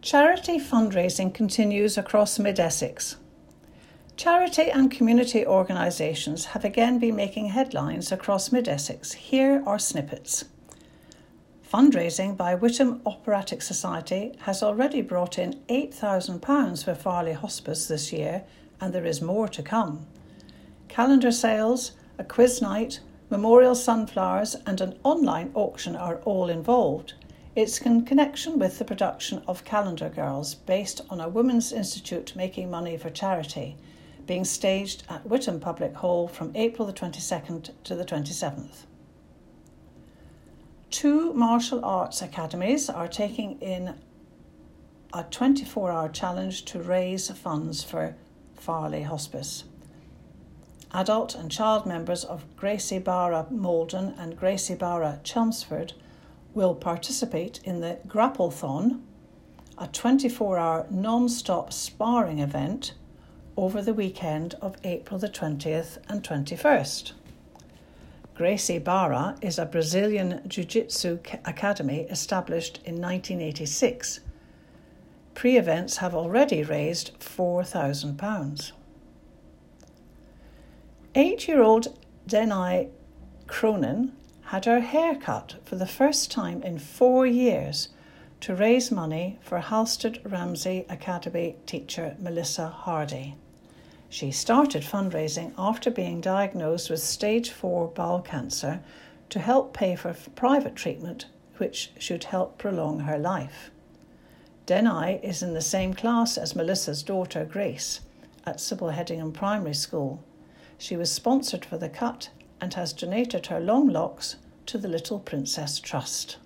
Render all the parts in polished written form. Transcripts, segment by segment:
Charity fundraising continues across Mid-Essex. Charity and community organisations have again been making headlines across Mid-Essex. Here are snippets. Fundraising by Witham Operatic Society has already brought in £8,000 for Farley Hospice this year, and there is more to come. Calendar sales, a quiz night, memorial sunflowers and an online auction are all involved. It's in connection with the production of Calendar Girls, based on a Women's Institute making money for charity, being staged at Witham Public Hall from April the 22nd to the 27th. 2 martial arts academies are taking in a 24-hour challenge to raise funds for Farley Hospice. Adult and child members of Gracie Barra Maldon and Gracie Barra Chelmsford will participate in the Grapplethon, a 24-hour non-stop sparring event over the weekend of April the 20th and 21st. Gracie Barra is a Brazilian Jiu-Jitsu academy established in 1986. Pre-events have already raised £4,000. 8-year-old Denai Cronin had her hair cut for the first time in 4 years to raise money for Halstead Ramsey Academy teacher Melissa Hardy. She started fundraising after being diagnosed with stage 4 bowel cancer to help pay for private treatment, which should help prolong her life. Denai is in the same class as Melissa's daughter Grace at Sybil Headingham Primary School. She was sponsored for the cut and has donated her long locks to the Little Princess Trust.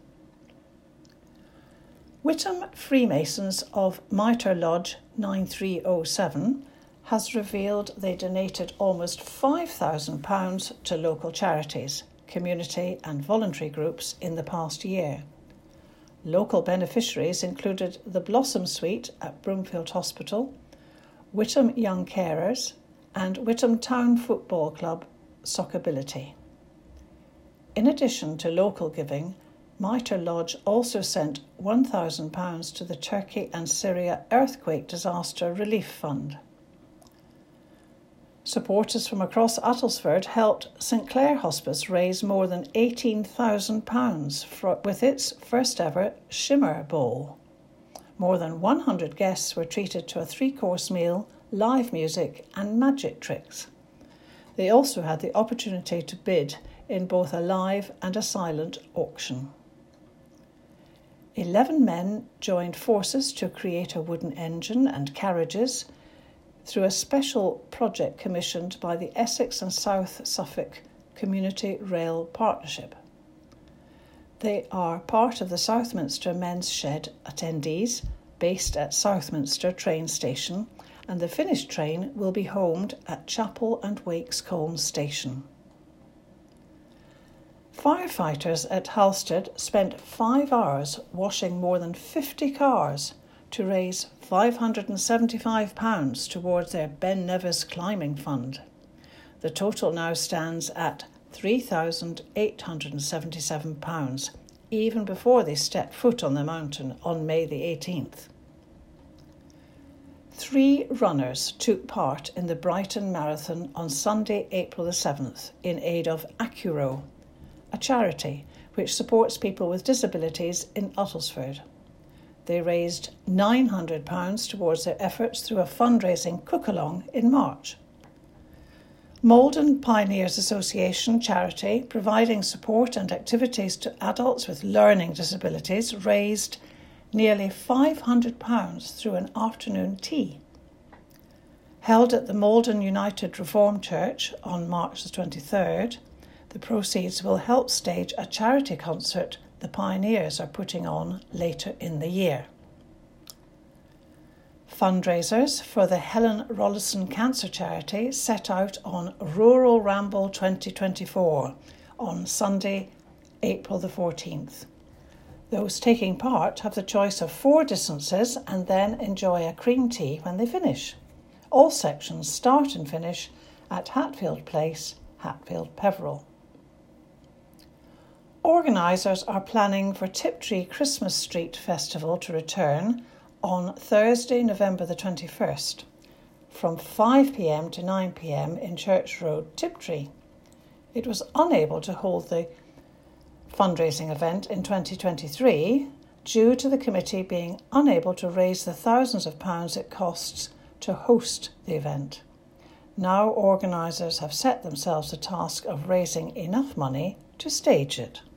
Witham Freemasons of Mitre Lodge 9307 has revealed they donated almost £5,000 to local charities, community and voluntary groups in the past year. Local beneficiaries included the Blossom Suite at Broomfield Hospital, Witham Young Carers and Witham Town Football Club Sockability. In addition to local giving, Mitre Lodge also sent £1,000 to the Turkey and Syria Earthquake Disaster Relief Fund. Supporters from across Uttlesford helped St Clair Hospice raise more than £18,000 with its first ever Shimmer Bowl. More than 100 guests were treated to a 3-course meal, live music and magic tricks. They also had the opportunity to bid in both a live and a silent auction. 11 men joined forces to create a wooden engine and carriages through a special project commissioned by the Essex and South Suffolk Community Rail Partnership. They are part of the Southminster Men's Shed attendees based at Southminster train station, and the finished train will be homed at Chapel and Wakescombe station. Firefighters at Halstead spent 5 hours washing more than 50 cars to raise £575 towards their Ben Nevis Climbing Fund. The total now stands at £3,877, even before they stepped foot on the mountain on May the 18th. 3 runners took part in the Brighton Marathon on Sunday, April the 7th, in aid of Accuro, a charity which supports people with disabilities in Uttlesford. They raised £900 towards their efforts through a fundraising cook-along in March. Maldon Pioneers Association charity, providing support and activities to adults with learning disabilities, raised nearly £500 through an afternoon tea. Held at the Maldon United Reformed Church on March the 23rd, the proceeds will help stage a charity concert the Pioneers are putting on later in the year. Fundraisers for the Helen Rollison Cancer Charity set out on Rural Ramble 2024 on Sunday, April the 14th. Those taking part have the choice of 4 distances and then enjoy a cream tea when they finish. All sections start and finish at Hatfield Place, Hatfield Peveril. Organisers are planning for Tiptree Christmas Street Festival to return on Thursday, November the 21st, from 5 p.m. to 9 p.m. in Church Road, Tiptree. It was unable to hold the fundraising event in 2023 due to the committee being unable to raise the thousands of pounds it costs to host the event. Now organisers have set themselves the task of raising enough money to stage it.